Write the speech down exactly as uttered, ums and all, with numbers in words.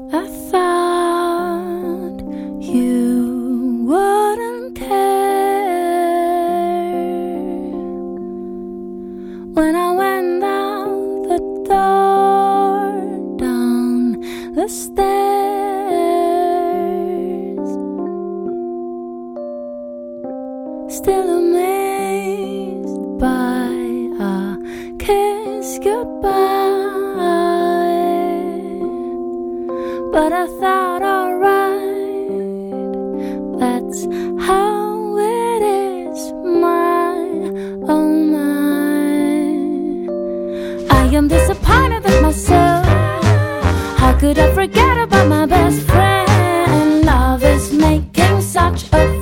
I thought you wouldn't care when I went out the door, down the stairs, still amazed by our kiss goodbye. But I thought, alright, that's how it is, my, oh my. I am disappointed in myself. How could I forget about my best friend? Love is making such a